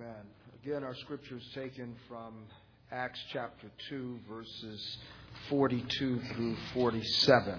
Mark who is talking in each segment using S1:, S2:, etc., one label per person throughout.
S1: Amen. Again, our scripture is taken from Acts chapter 2, verses 42 through 47.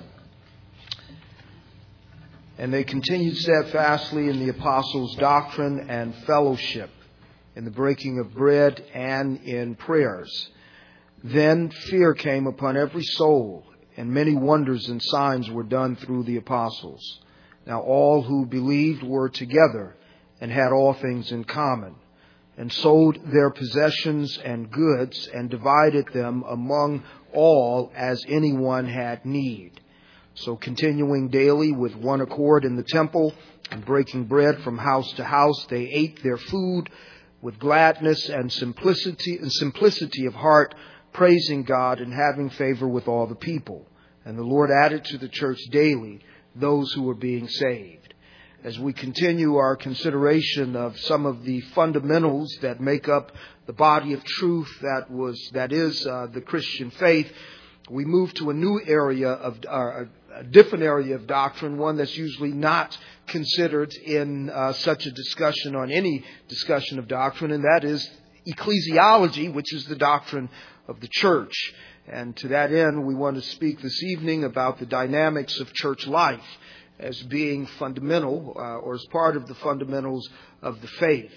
S1: And they continued steadfastly in the apostles' doctrine and fellowship, in the breaking of bread and in prayers. Then fear came upon every soul, and many wonders and signs were done through the apostles. Now all who believed were together and had all things in common, and sold their possessions and goods, and divided them among all as anyone had need. So continuing daily with one accord in the temple, and breaking bread from house to house, they ate their food with gladness and simplicity of heart, praising God and having favor with all the people. And the Lord added to the church daily those who were being saved. As we continue our consideration of some of the fundamentals that make up the body of truth that is the Christian faith, we move to a new area of a different area of doctrine, one that's usually not considered in such a discussion on any discussion of doctrine, and that is ecclesiology, which is the doctrine of the church. And to that end, we want to speak this evening about the dynamics of church life as being fundamental or as part of the fundamentals of the faith.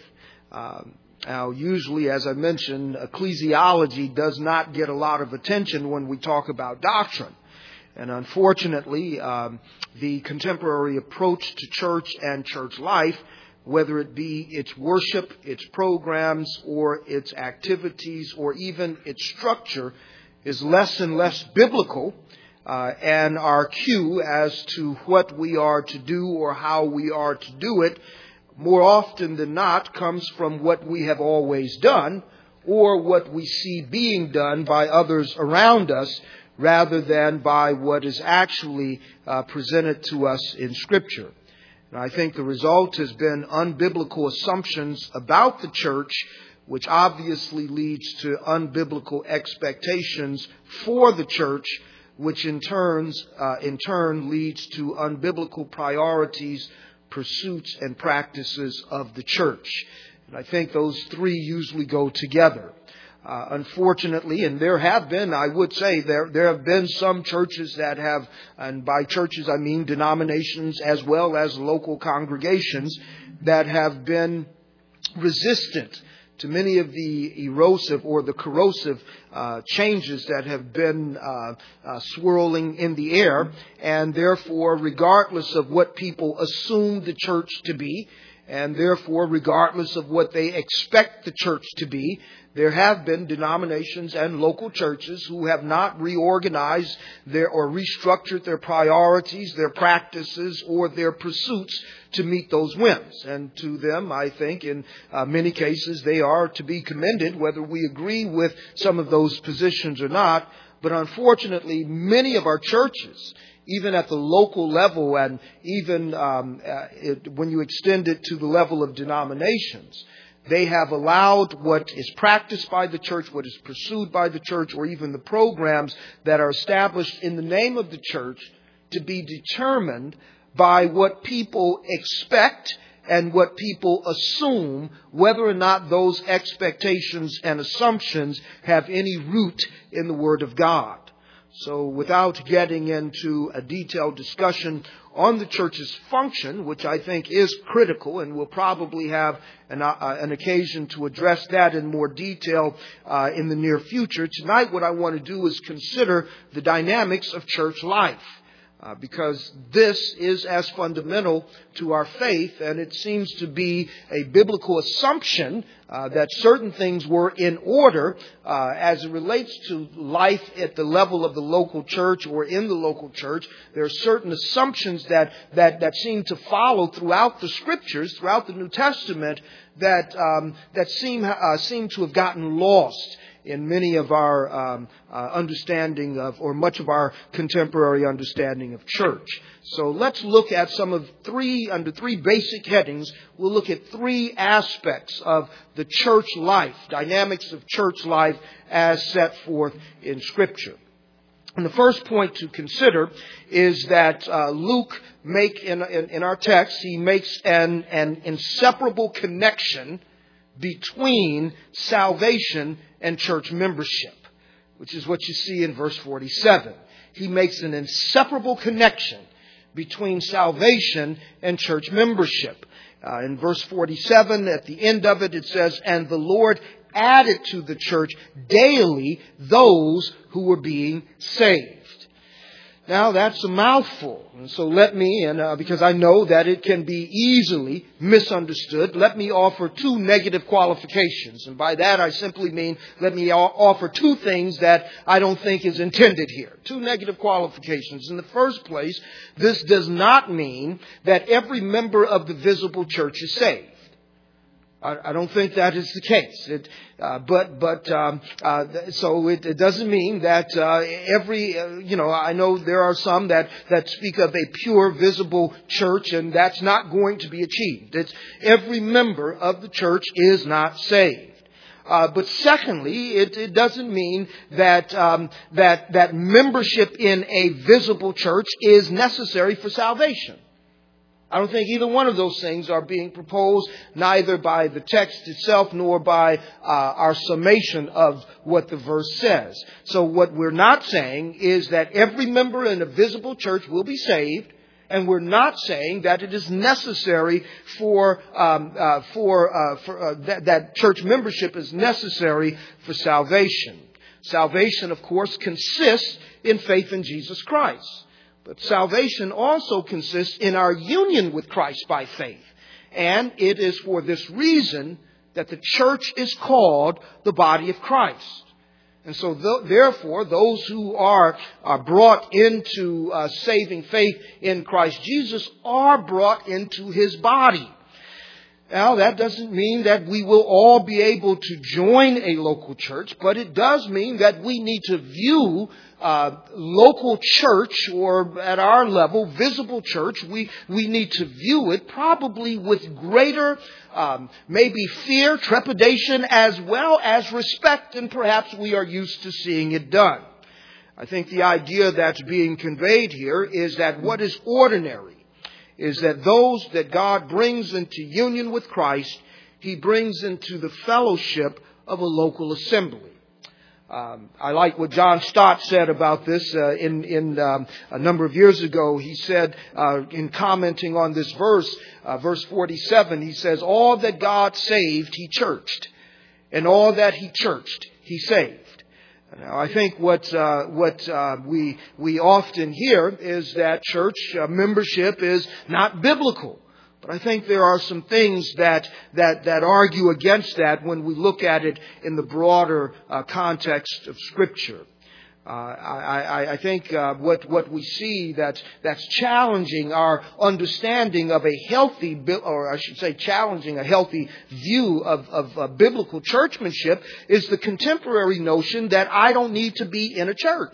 S1: Now, usually, as I mentioned, ecclesiology does not get a lot of attention when we talk about doctrine. And unfortunately, the contemporary approach to church and church life, whether it be its worship, its programs, or its activities, or even its structure, is less and less biblical. And our cue as to what we are to do or how we are to do it, more often than not, comes from what we have always done or what we see being done by others around us, rather than by what is actually presented to us in Scripture. And I think the result has been unbiblical assumptions about the church, which obviously leads to unbiblical expectations for the church, which in turn leads to unbiblical priorities, pursuits, and practices of the church. And I think those three usually go together. Unfortunately, and there have been, I would say, there have been some churches that have, and by churches I mean denominations as well as local congregations, that have been resistant to many of the erosive or the corrosive changes that have been swirling in the air. And therefore, regardless of what people assume the church to be, and therefore, regardless of what they expect the church to be, there have been denominations and local churches who have not reorganized or restructured their priorities, their practices, or their pursuits to meet those whims. And to them, I think, in many cases, they are to be commended, whether we agree with some of those positions or not. But unfortunately, many of our churches, even at the local level, and even when you extend it to the level of denominations, they have allowed what is practiced by the church, what is pursued by the church, or even the programs that are established in the name of the church to be determined by what people expect and what people assume, whether or not those expectations and assumptions have any root in the Word of God. So without getting into a detailed discussion on the church's function, which I think is critical, and we'll probably have an occasion to address that in more detail in the near future, tonight what I want to do is consider the dynamics of church life. Because this is as fundamental to our faith, and it seems to be a biblical assumption that certain things were in order as it relates to life at the level of the local church or in the local church. There are certain assumptions that seem to follow throughout the Scriptures, throughout the New Testament, that seem to have gotten lost in many of our understanding of, or much of our contemporary understanding of church. So let's look at under three basic headings. We'll look at three aspects of the church life, dynamics of church life as set forth in Scripture. And the first point to consider is that Luke in our text, he makes an inseparable connection between salvation and church membership, which is what you see in verse 47. He makes an inseparable connection between salvation and church membership. In verse 47, at the end of it, it says, "And the Lord added to the church daily those who were being saved." Now, that's a mouthful. And so let me, because I know that it can be easily misunderstood, let me offer two negative qualifications. And by that, I simply mean, let me offer two things that I don't think is intended here. Two negative qualifications. In the first place, this does not mean that every member of the visible church is saved. I don't think that is the case. So it doesn't mean that I know there are some that speak of a pure, visible church, and that's not going to be achieved. It's every member of the church is not saved. But secondly, it doesn't mean that membership in a visible church is necessary for salvation. I don't think either one of those things are being proposed, neither by the text itself nor by our summation of what the verse says. So what we're not saying is that every member in a visible church will be saved, and we're not saying that it is necessary that church membership is necessary for salvation. Salvation, of course, consists in faith in Jesus Christ. But salvation also consists in our union with Christ by faith. And it is for this reason that the church is called the body of Christ. And so therefore, those who are brought into saving faith in Christ Jesus are brought into His body. Now, that doesn't mean that we will all be able to join a local church, but it does mean that we need to view local church, or at our level, visible church, we need to view it probably with greater maybe fear, trepidation, as well as respect, and perhaps we are used to seeing it done. I think the idea that's being conveyed here is that what is ordinary is that those that God brings into union with Christ, He brings into the fellowship of a local assembly. I like what John Stott said about this in a number of years ago. He said, in commenting on this verse 47, he says, "All that God saved, He churched, and all that He churched, He saved." Now, I think what we often hear is that church membership is not biblical. But I think there are some things that argue against that when we look at it in the broader context of Scripture. I think what we see that's challenging our understanding of a healthy, or I should say challenging a healthy view of biblical churchmanship, is the contemporary notion that I don't need to be in a church.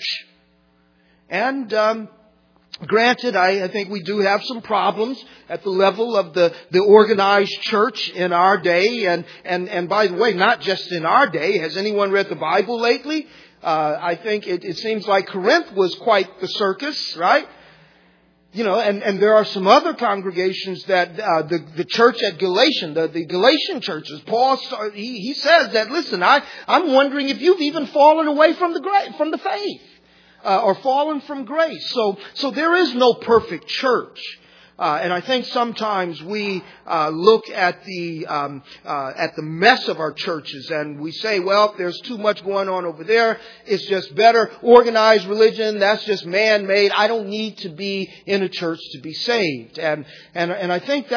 S1: And granted, I think we do have some problems at the level of the organized church in our day. And by the way, not just in our day. Has anyone read the Bible lately? I think it seems like Corinth was quite the circus, right? And there are some other congregations that the church at Galatian, the Galatian churches, Paul, he says that, listen, I'm wondering if you've even fallen away from the faith. Or fallen from grace. So there is no perfect church. And I think sometimes we look at the mess of our churches and we say, well, there's too much going on over there. It's just better organized religion. That's just man-made. I don't need to be in a church to be saved. And I think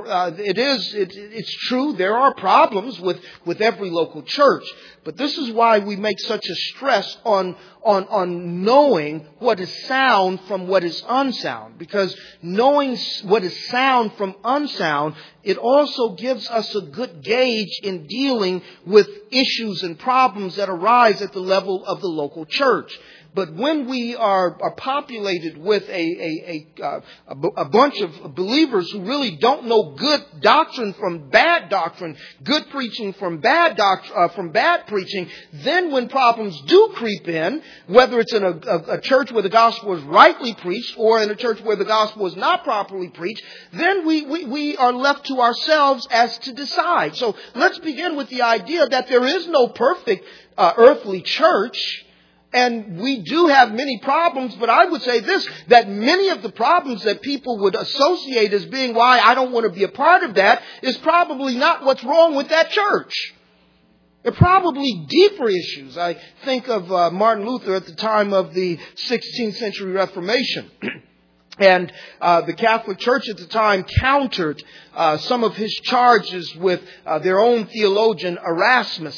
S1: it's true. There are problems with every local church. But this is why we make such a stress on knowing what is sound from what is unsound. Because knowing what is sound from unsound, it also gives us a good gauge in dealing with issues and problems that arise at the level of the local church. But when we are populated with a bunch of believers who really don't know good doctrine, good preaching from bad preaching, then when problems do creep in, whether it's in a church where the gospel is rightly preached or in a church where the gospel is not properly preached, then we are left to ourselves as to decide. So let's begin with the idea that there is no perfect earthly church. And we do have many problems, but I would say this, that many of the problems that people would associate as being why I don't want to be a part of that is probably not what's wrong with that church. They're probably deeper issues. I think of Martin Luther at the time of the 16th century Reformation. And the Catholic Church at the time countered some of his charges with their own theologian Erasmus,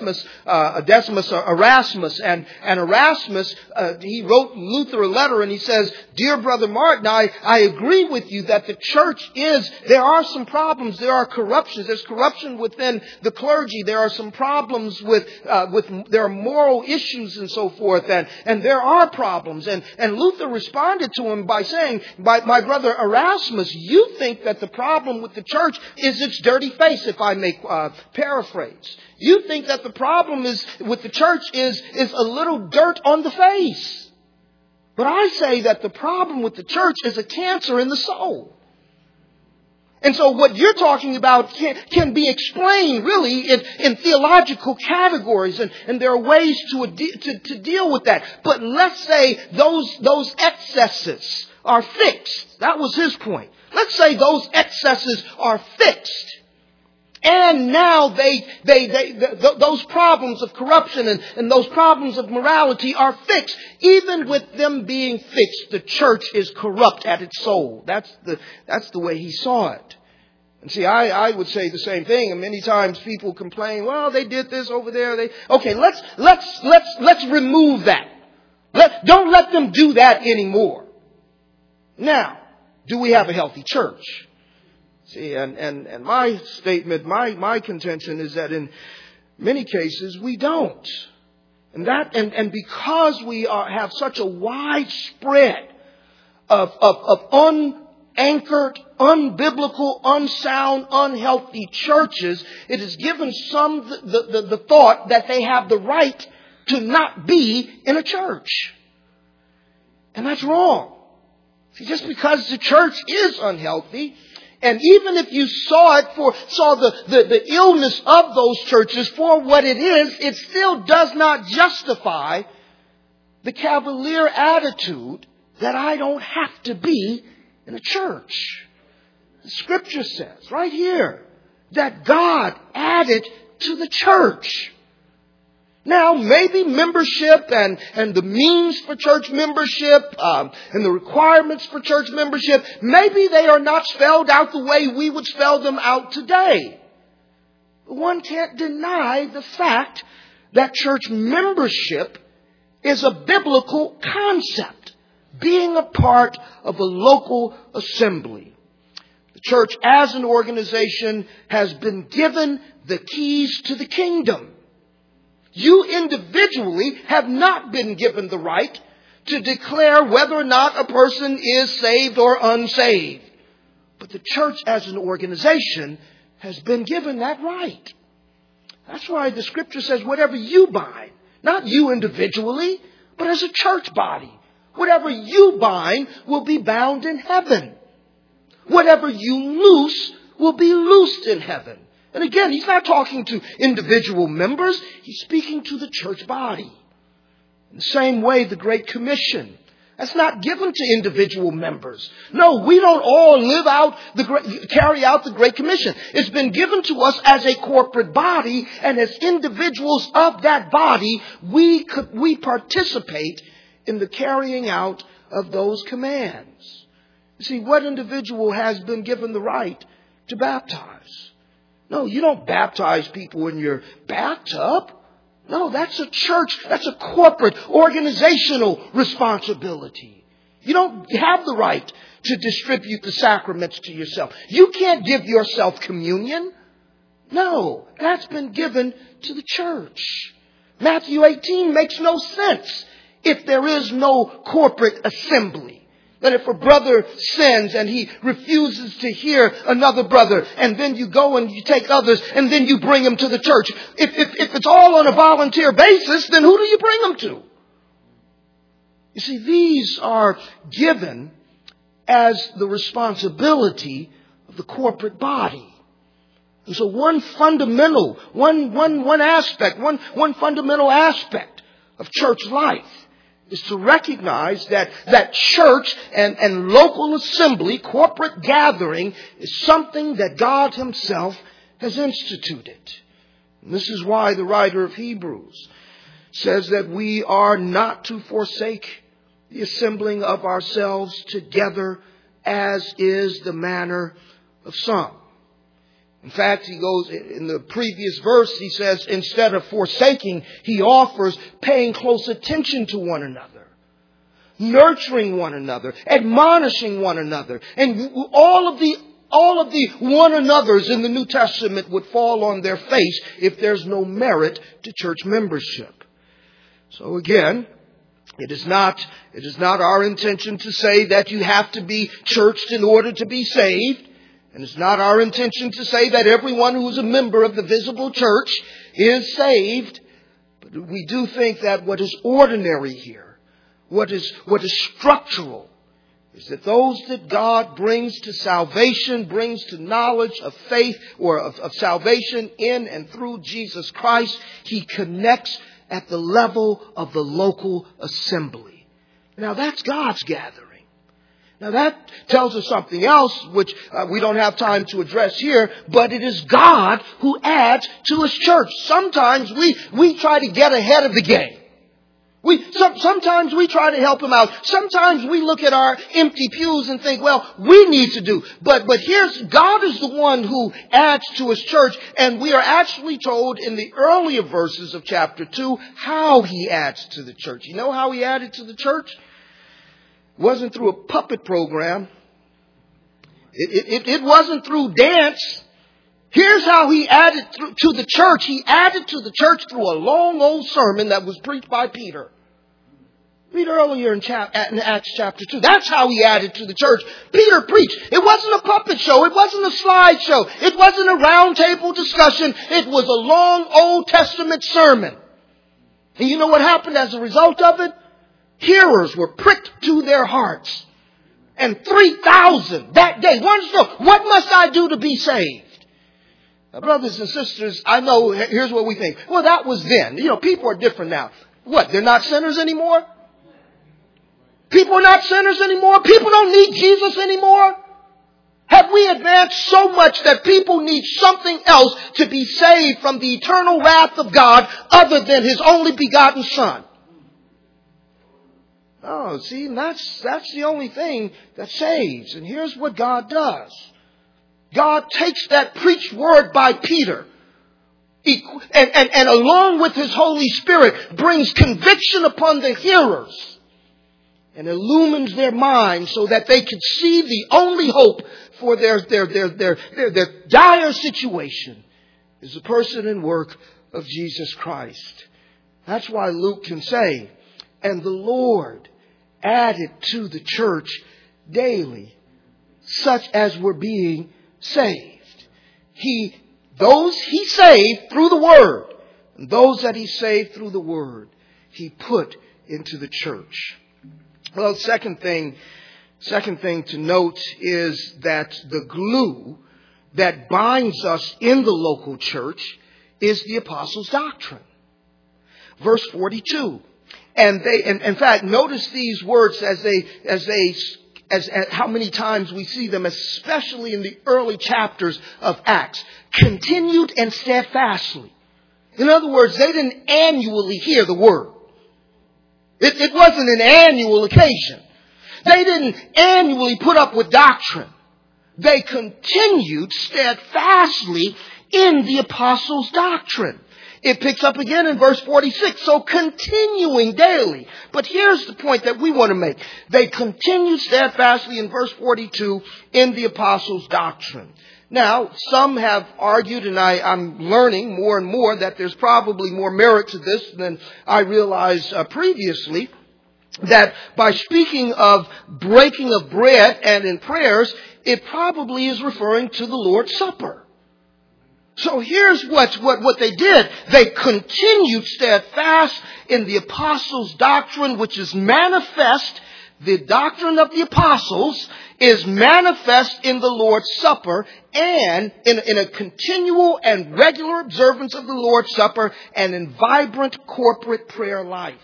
S1: Erasmus. And Erasmus, he wrote Luther a letter and he says, "Dear Brother Martin, I agree with you that the church there are some problems. There are corruptions. There's corruption within the clergy. There are some problems there are moral issues and so forth. And there are problems." And Luther responded to him by saying, my brother Erasmus, you think that the problem with the church is its dirty face, if I may paraphrase. You think that the problem with the church is a little dirt on the face. But I say that the problem with the church is a cancer in the soul. And so what you're talking about can be explained really in theological categories, and there are ways to deal with that. But let's say those excesses are fixed. That was his point. Let's say those excesses are fixed. And now those problems of corruption and those problems of morality are fixed. Even with them being fixed, the church is corrupt at its soul. That's the way he saw it. And see, I would say the same thing. And many times people complain, well, they did this over there. Okay, let's remove that. Don't let them do that anymore. Now, do we have a healthy church? See, and my statement, my contention is that in many cases we don't. And because we have such a wide spread of unanchored, unbiblical, unsound, unhealthy churches, it has given some the thought that they have the right to not be in a church. And that's wrong. See, just because the church is unhealthy, and even if you saw the illness of those churches for what it is, it still does not justify the cavalier attitude that I don't have to be in a church. The Scripture says right here that God added to the church. Now, maybe membership and the means for church membership and the requirements for church membership, maybe they are not spelled out the way we would spell them out today. But one can't deny the fact that church membership is a biblical concept, being a part of a local assembly. The church as an organization has been given the keys to the kingdom. You individually have not been given the right to declare whether or not a person is saved or unsaved. But the church as an organization has been given that right. That's why the Scripture says whatever you bind, not you individually, but as a church body, whatever you bind will be bound in heaven. Whatever you loose will be loosed in heaven. And again, he's not talking to individual members. He's speaking to the church body. In the same way, the Great Commission, that's not given to individual members. No, we don't all carry out the Great Commission. It's been given to us as a corporate body, and as individuals of that body, we participate in the carrying out of those commands. You see, what individual has been given the right to baptize? No, you don't baptize people in your bathtub. No, that's a church, that's a corporate, organizational responsibility. You don't have the right to distribute the sacraments to yourself. You can't give yourself communion. No, that's been given to the church. Matthew 18 makes no sense if there is no corporate assembly. That if a brother sins and he refuses to hear another brother, and then you go and you take others and then you bring them to the church. If it's all on a volunteer basis, then who do you bring them to? You see, these are given as the responsibility of the corporate body. And so one fundamental aspect of church life is to recognize that church and local assembly, corporate gathering, is something that God Himself has instituted. And this is why the writer of Hebrews says that we are not to forsake the assembling of ourselves together, as is the manner of some. In fact, he goes in the previous verse, he says, instead of forsaking, he offers paying close attention to one another, nurturing one another, admonishing one another. And all of the one another's in the New Testament would fall on their face if there's no merit to church membership. So again, it is not our intention to say that you have to be churched in order to be saved. And it's not our intention to say that everyone who is a member of the visible church is saved. But we do think that what is ordinary here, what is structural, is that those that God brings to salvation, brings to knowledge of faith or of salvation in and through Jesus Christ, He connects at the level of the local assembly. Now that's God's gathering. Now that tells us something else, which we don't have time to address here, but it is God who adds to His church. Sometimes we try to get ahead of the game. Sometimes we try to help Him out. Sometimes we look at our empty pews and think, well, we need to do. But God is the one who adds to His church, and we are actually told in the earlier verses of chapter 2 how He adds to the church. You know how He added to the church? It wasn't through a puppet program. It wasn't through dance. Here's how He added to the church. He added to the church through a long old sermon that was preached by Peter. Read earlier in Acts chapter 2. That's how He added to the church. Peter preached. It wasn't a puppet show. It wasn't a slideshow. It wasn't a round table discussion. It was a long Old Testament sermon. And you know what happened as a result of it? Hearers were pricked to their hearts. And 3,000 that day wanted to know, what must I do to be saved? Now, brothers and sisters, I know, here's what we think. Well, that was then. You know, people are different now. What, they're not sinners anymore? People are not sinners anymore? People don't need Jesus anymore? Have we advanced so much that people need something else to be saved from the eternal wrath of God other than His only begotten Son? Oh, see, that's the only thing that saves. And here's what God does. God takes that preached word by Peter and along with His Holy Spirit brings conviction upon the hearers and illumines their minds so that they can see the only hope for their dire situation is the person and work of Jesus Christ. That's why Luke can say, and the Lord added to the church daily such as were being saved. Those He saved through the Word, and those that He saved through the Word, He put into the church. Well, second thing to note is that the glue that binds us in the local church is the apostles' doctrine. Verse 42. And in fact, notice these words as how many times we see them, especially in the early chapters of Acts. Continued and steadfastly. In other words, they didn't annually hear the word. It wasn't an annual occasion. They didn't annually put up with doctrine. They continued steadfastly in the apostles' doctrine. It picks up again in verse 46. So continuing daily. But here's the point that we want to make. They continued steadfastly in verse 42 in the apostles' doctrine. Now, some have argued, and I'm learning more and more, that there's probably more merit to this than I realized previously. that by speaking of breaking of bread and in prayers, it probably is referring to the Lord's Supper. So here's what they did. They continued steadfast in the apostles' doctrine, which is manifest. The doctrine of the apostles is manifest in the Lord's Supper and in a continual and regular observance of the Lord's Supper and in vibrant corporate prayer life.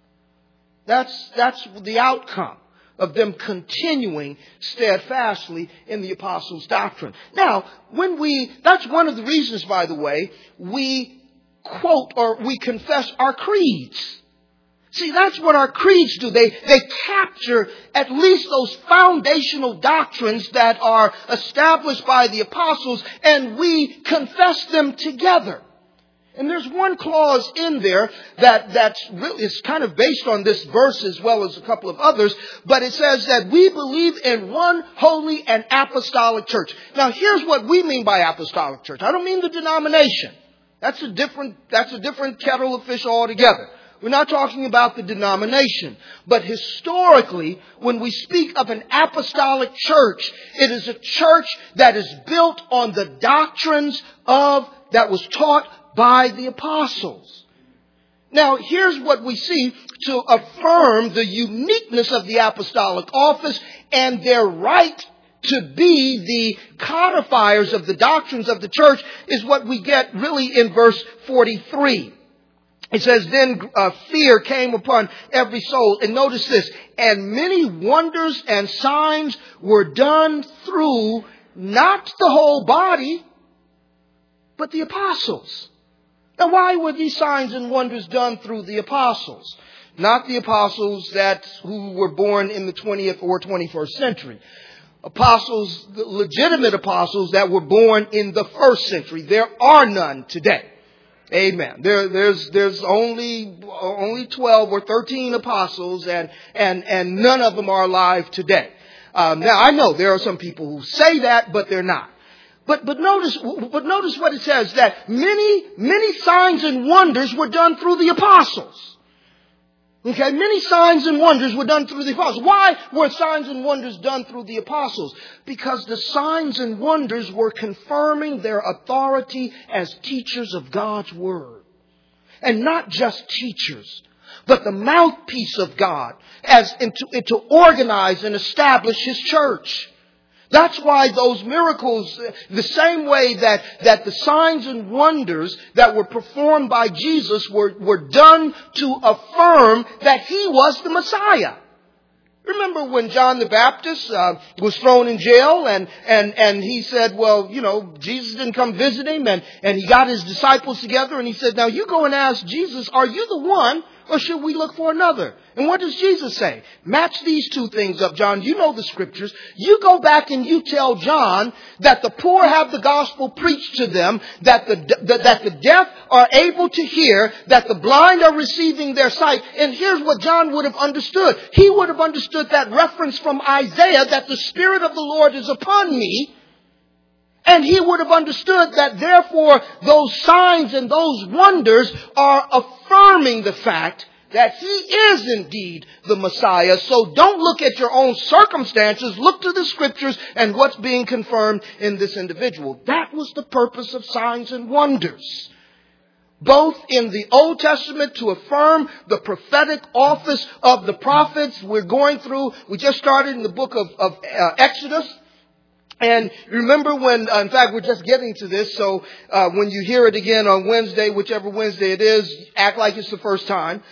S1: That's the outcome of them continuing steadfastly in the apostles' doctrine. Now, that's one of the reasons, by the way, we quote or we confess our creeds. See, that's what our creeds do. They capture at least those foundational doctrines that are established by the apostles, and we confess them together. And there's one clause in there that's really is kind of based on this verse as well as a couple of others, but it says that we believe in one holy and apostolic church. Now, here's what we mean by apostolic church. I don't mean the denomination. That's a different kettle of fish altogether. We're not talking about the denomination. But historically, when we speak of an apostolic church, it is a church that is built on the doctrines that was taught by the apostles. Now, here's what we see to affirm the uniqueness of the apostolic office and their right to be the codifiers of the doctrines of the church is what we get really in verse 43. It says, then fear came upon every soul. And notice this, and many wonders and signs were done through not the whole body, but the apostles. Now, why were these signs and wonders done through the apostles? Not the apostles who were born in the 20th or 21st century. Apostles, the legitimate apostles that were born in the first century. There are none today. Amen. There's only 12 or 13 apostles and none of them are alive today. Now I know there are some people who say that, but they're not. But notice what it says, that many signs and wonders were done through the apostles. Okay, many signs and wonders were done through the apostles. Why were signs and wonders done through the apostles? Because the signs and wonders were confirming their authority as teachers of God's Word. And not just teachers, but the mouthpiece of God to organize and establish His church. That's why those miracles, the same way that the signs and wonders that were performed by Jesus were done to affirm that He was the Messiah. Remember when John the Baptist was thrown in jail and he said, well, Jesus didn't come visit him, and he got his disciples together and he said, now you go and ask Jesus, are you the one, or should we look for another? And what does Jesus say? Match these two things up, John. You know the scriptures. You go back and you tell John that the poor have the gospel preached to them, that the deaf are able to hear, that the blind are receiving their sight. And here's what John would have understood. He would have understood that reference from Isaiah, that the Spirit of the Lord is upon me. And he would have understood that therefore those signs and those wonders are affirming the fact that He is indeed the Messiah. So don't look at your own circumstances. Look to the scriptures and what's being confirmed in this individual. That was the purpose of signs and wonders. Both in the Old Testament to affirm the prophetic office of the prophets. We just started in the book of Exodus. And remember in fact, we're just getting to this, so when you hear it again on Wednesday, whichever Wednesday it is, act like it's the first time.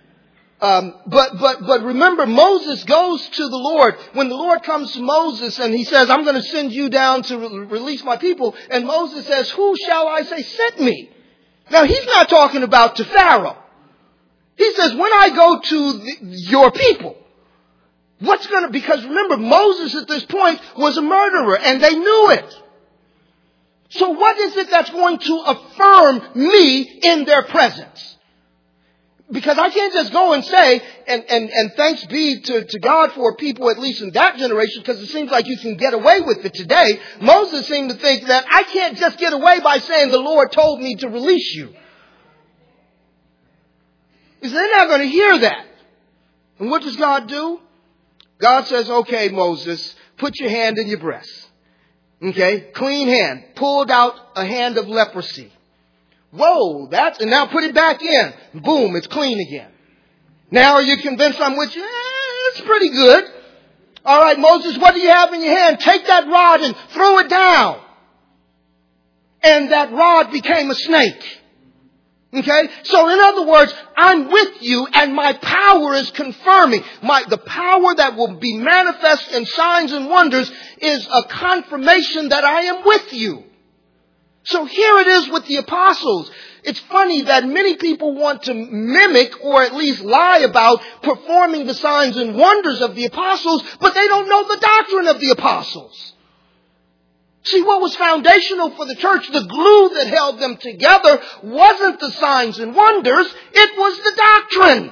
S1: But remember, Moses goes to the Lord. When the Lord comes to Moses and he says, I'm going to send you down to release my people. And Moses says, who shall I say sent me? Now, he's not talking about to Pharaoh. He says, when I go to your people. Because remember, Moses at this point was a murderer and they knew it. So what is it that's going to affirm me in their presence? Because I can't just go and say, and thanks be to God for people, at least in that generation, because it seems like you can get away with it today. Moses seemed to think that I can't just get away by saying the Lord told me to release you. Because they're not going to hear that. And what does God do? God says, okay, Moses, put your hand in your breast. Okay, clean hand. Pulled out a hand of leprosy. Whoa, and now put it back in. Boom, it's clean again. Now are you convinced I'm with you? It's pretty good. All right, Moses, what do you have in your hand? Take that rod and throw it down. And that rod became a snake. Okay? So in other words, I'm with you and my power is confirming. The power that will be manifest in signs and wonders is a confirmation that I am with you. So here it is with the apostles. It's funny that many people want to mimic or at least lie about performing the signs and wonders of the apostles, but they don't know the doctrine of the apostles. See, what was foundational for the church, the glue that held them together, wasn't the signs and wonders, it was the doctrine.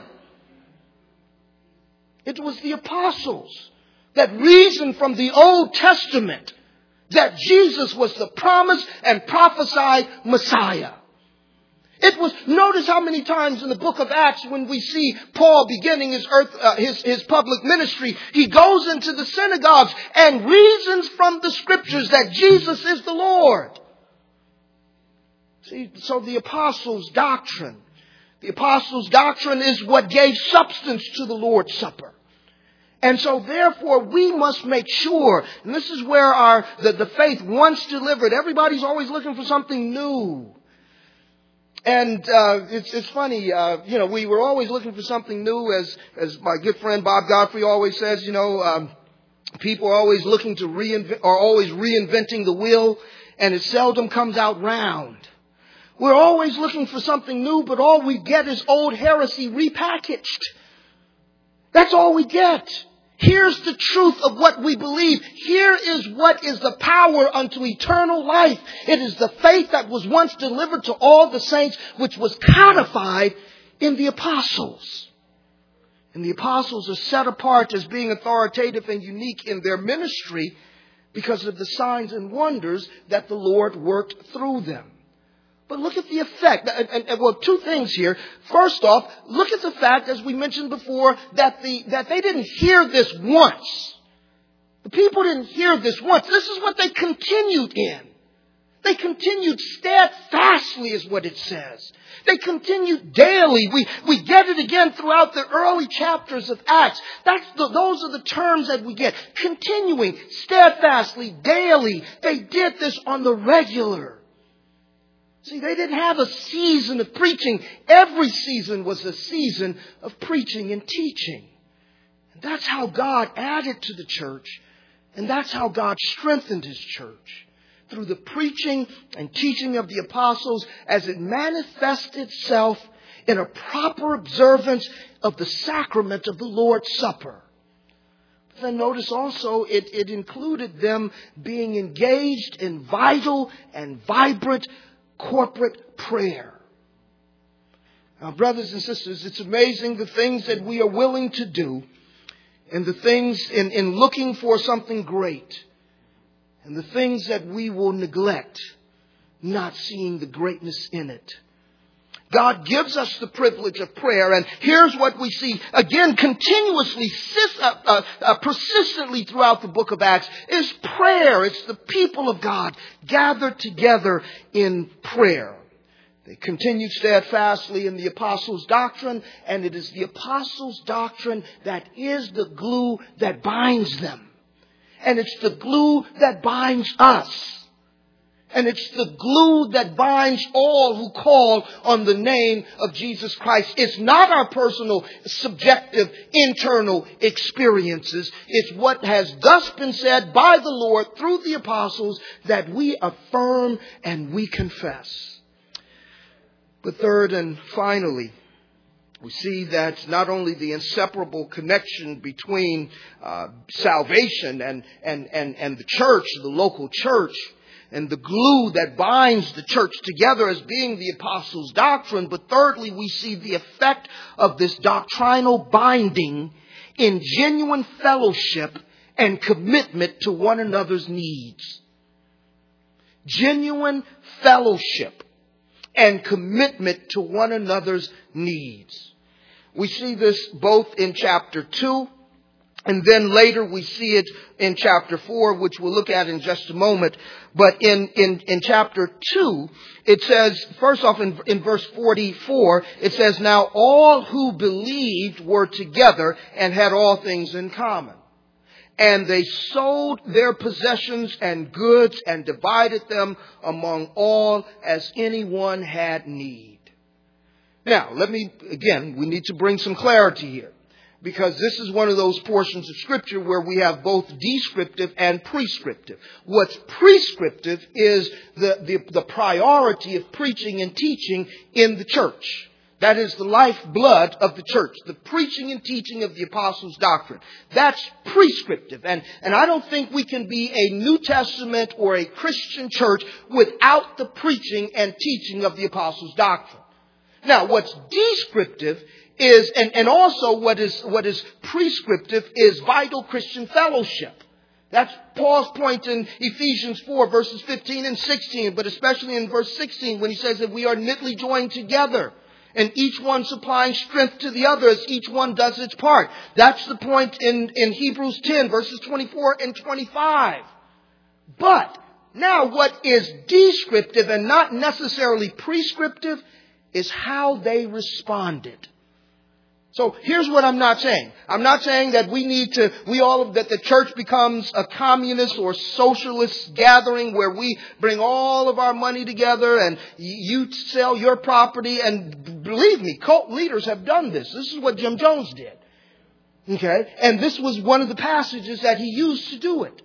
S1: It was the apostles that reasoned from the Old Testament that Jesus was the promised and prophesied Messiah. Notice how many times in the book of Acts when we see Paul beginning his public ministry, he goes into the synagogues and reasons from the scriptures that Jesus is the Lord. See, so the apostles' doctrine is what gave substance to the Lord's Supper. And so therefore we must make sure, and this is where the faith once delivered, everybody's always looking for something new. And it's funny, we were always looking for something new, as my good friend Bob Godfrey always says, people are always looking to always reinventing the wheel, and it seldom comes out round. We're always looking for something new, but all we get is old heresy repackaged. That's all we get. Here's the truth of what we believe. Here is what is the power unto eternal life. It is the faith that was once delivered to all the saints, which was codified in the apostles. And the apostles are set apart as being authoritative and unique in their ministry because of the signs and wonders that the Lord worked through them. But look at the effect. Well, two things here. First off, look at the fact, as we mentioned before, that they didn't hear this once. The people didn't hear this once. This is what they continued in. They continued steadfastly is what it says. They continued daily. We get it again throughout the early chapters of Acts. Those are the terms that we get. Continuing steadfastly, daily. They did this on the regular. See, they didn't have a season of preaching. Every season was a season of preaching and teaching. And that's how God added to the church. And that's how God strengthened His church. Through the preaching and teaching of the apostles as it manifested itself in a proper observance of the sacrament of the Lord's Supper. But then notice also it included them being engaged in vital and vibrant corporate prayer. Now, brothers and sisters, it's amazing the things that we are willing to do and the things in looking for something great and the things that we will neglect, not seeing the greatness in it. God gives us the privilege of prayer, and here's what we see again continuously, persistently throughout the book of Acts is prayer. It's the people of God gathered together in prayer. They continued steadfastly in the apostles' doctrine, and it is the apostles' doctrine that is the glue that binds them. And it's the glue that binds us. And it's the glue that binds all who call on the name of Jesus Christ. It's not our personal, subjective, internal experiences. It's what has thus been said by the Lord through the apostles that we affirm and we confess. But third and finally, we see that not only the inseparable connection between salvation and the church, the local church, and the glue that binds the church together as being the apostles' doctrine. But thirdly, we see the effect of this doctrinal binding in genuine fellowship and commitment to one another's needs. Genuine fellowship and commitment to one another's needs. We see this both in chapter 2, and then later we see it in chapter 4, which we'll look at in just a moment. But in chapter 2, it says, first off in verse 44, it says, "Now all who believed were together and had all things in common. And they sold their possessions and goods and divided them among all as anyone had need." Now, we need to bring some clarity here, because this is one of those portions of Scripture where we have both descriptive and prescriptive. What's prescriptive is the priority of preaching and teaching in the church. That is the lifeblood of the church, the preaching and teaching of the apostles' doctrine. That's prescriptive. And I don't think we can be a New Testament or a Christian church without the preaching and teaching of the apostles' doctrine. Now, what's descriptive is, and also what is prescriptive is vital Christian fellowship. That's Paul's point in Ephesians 4, verses 15 and 16, but especially in verse 16 when he says that we are knitly joined together, and each one supplying strength to the other as each one does its part. That's the point in Hebrews 10, verses 24 and 25. But now what is descriptive and not necessarily prescriptive is how they responded. So here's what I'm not saying. I'm not saying that that the church becomes a communist or socialist gathering where we bring all of our money together and you sell your property. And believe me, cult leaders have done this. This is what Jim Jones did. Okay? And this was one of the passages that he used to do it.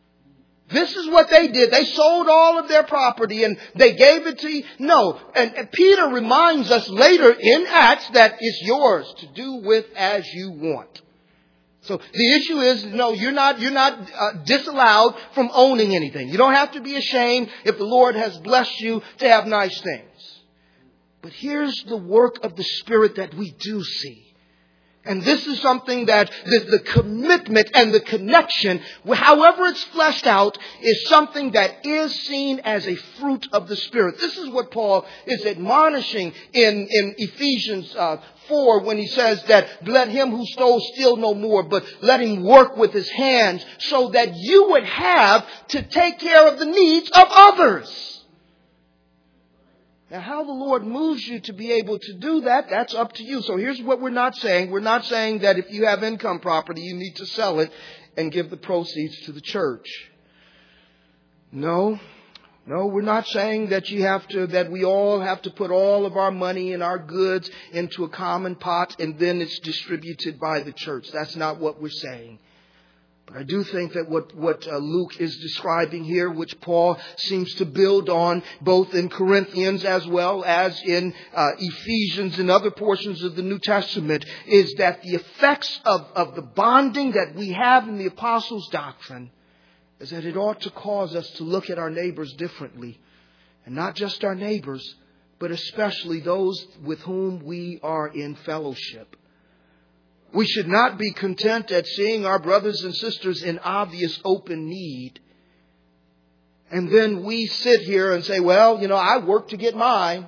S1: This is what they did. They sold all of their property and they gave it to you. No. And Peter reminds us later in Acts that it's yours to do with as you want. So the issue is, no, you're not disallowed from owning anything. You don't have to be ashamed if the Lord has blessed you to have nice things. But here's the work of the Spirit that we do see. And this is something that the commitment and the connection, however it's fleshed out, is something that is seen as a fruit of the Spirit. This is what Paul is admonishing in Ephesians 4 when he says that let him who stole steal no more, but let him work with his hands so that you would have to take care of the needs of others. Now, how the Lord moves you to be able to do that, that's up to you. So here's what we're not saying. We're not saying that if you have income property, you need to sell it and give the proceeds to the church. No, we're not saying that that we all have to put all of our money and our goods into a common pot and then it's distributed by the church. That's not what we're saying. But I do think that what Luke is describing here, which Paul seems to build on both in Corinthians as well as in Ephesians and other portions of the New Testament, is that the effects of the bonding that we have in the apostles' doctrine is that it ought to cause us to look at our neighbors differently. And not just our neighbors, but especially those with whom we are in fellowship. We should not be content at seeing our brothers and sisters in obvious open need. And then we sit here and say, well, I work to get mine.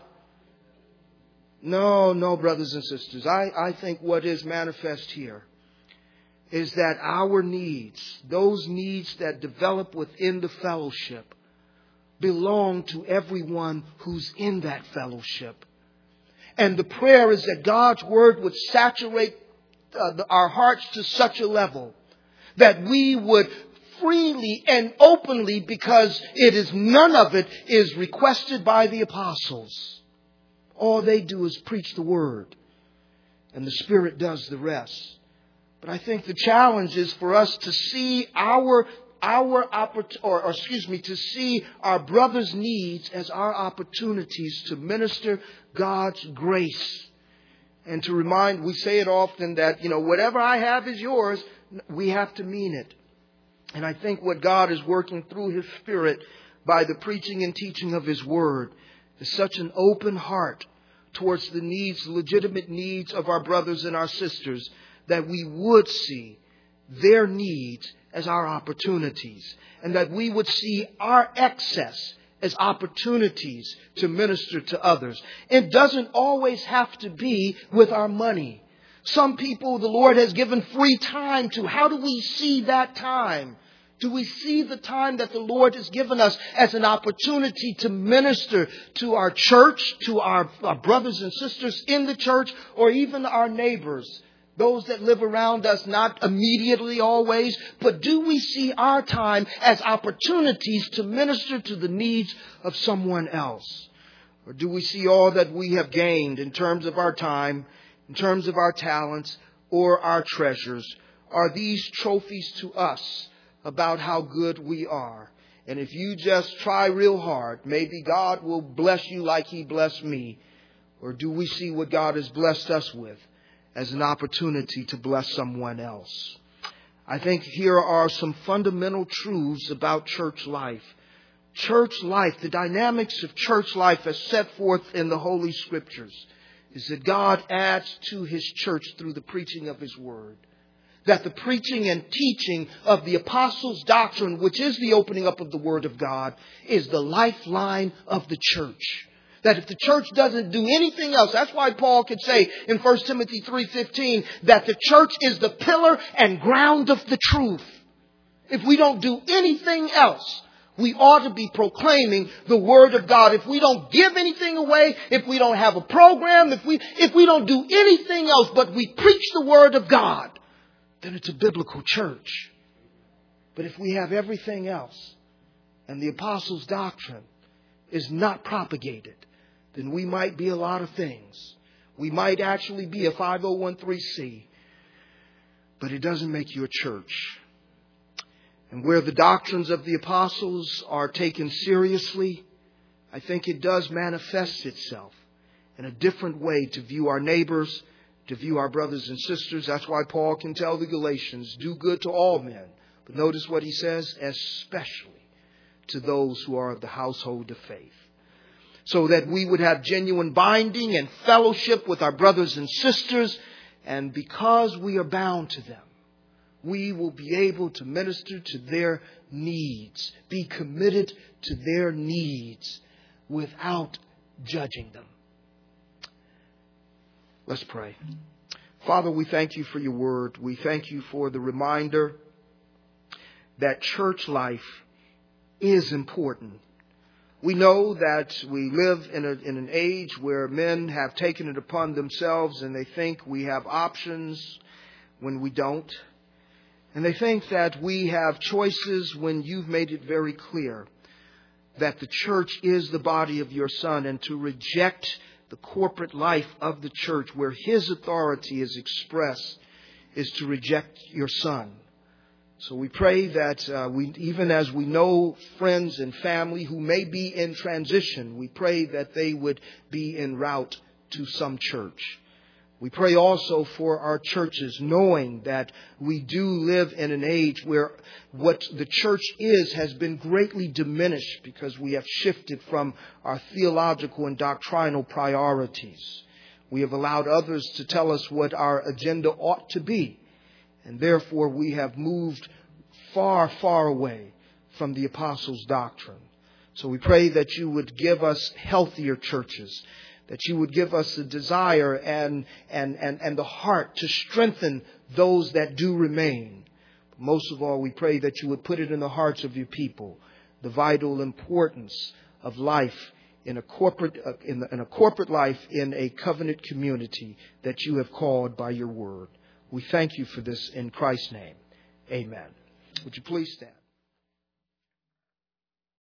S1: No, brothers and sisters. I think what is manifest here is that our needs, those needs that develop within the fellowship, belong to everyone who's in that fellowship. And the prayer is that God's Word would saturate our hearts to such a that we would freely and openly, because none of it is requested by the apostles. All they do is preach the word, and the Spirit does the rest. But I think the challenge is for us to see to see our brothers' needs as our opportunities to minister God's grace. And to remind, we say it often that, whatever I have is yours. We have to mean it. And I think what God is working through His Spirit by the preaching and teaching of His Word is such an open heart towards the needs, legitimate needs of our brothers and our sisters, that we would see their needs as our opportunities, and that we would see our excess as opportunities to minister to others. It doesn't always have to be with our money. Some people the Lord has given free time to. How do we see that time? Do we see the time that the Lord has given us as an opportunity to minister to our church, to our brothers and sisters in the church, or even our neighbors, those that live around us, not immediately always, but do we see our time as opportunities to minister to the needs of someone else? Or do we see all that we have gained in terms of our time, in terms of our talents, or our treasures? Are these trophies to us about how good we are? And if you just try real hard, maybe God will bless you like He blessed me. Or do we see what God has blessed us with as an opportunity to bless someone else? I think here are some fundamental truths about church life. Church life, the dynamics of church life as set forth in the Holy Scriptures, is that God adds to His church through the preaching of His Word. That the preaching and teaching of the apostles' doctrine, which is the opening up of the Word of God, is the lifeline of the church. That if the church doesn't do anything else, that's why Paul could say in 1 Timothy 3:15 that the church is the pillar and ground of the truth. If we don't do anything else, we ought to be proclaiming the Word of God. If we don't give anything away, if we don't have a program, if we don't do anything else but we preach the Word of God, then it's a biblical church. But if we have everything else and the apostles' doctrine is not propagated, then we might be a lot of things. We might actually be a 5013C, but it doesn't make you a church. And where the doctrines of the apostles are taken seriously, I think it does manifest itself in a different way to view our neighbors, to view our brothers and sisters. That's why Paul can tell the Galatians, do good to all men. But notice what he says, especially to those who are of the household of faith. So that we would have genuine binding and fellowship with our brothers and sisters. And because we are bound to them, we will be able to minister to their needs, be committed to their needs without judging them. Let's pray. Father, we thank You for Your Word. We thank You for the reminder that church life is important. We know that we live in an age where men have taken it upon themselves and they think we have options when we don't. And they think that we have choices when You've made it very clear that the church is the body of Your Son, and to reject the corporate life of the church where His authority is expressed is to reject Your Son. So we pray that even as we know friends and family who may be in transition, we pray that they would be en route to some church. We pray also for our churches, knowing that we do live in an age where what the church has been greatly diminished because we have shifted from our theological and doctrinal priorities. We have allowed others to tell us what our agenda ought to be. And therefore we have moved far, far away from the apostles' doctrine. So we pray that You would give us healthier churches, that You would give us the desire and the heart to strengthen those that do remain. But most of all, we pray that You would put it in the hearts of Your people, the vital importance of life in a corporate life in a covenant community that You have called by Your Word. We thank You for this in Christ's name. Amen. Would you please stand?